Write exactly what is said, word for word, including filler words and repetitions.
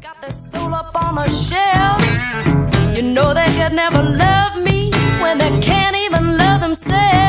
Got their soul up on a shelf. You know they could never love me when they can't even love themselves.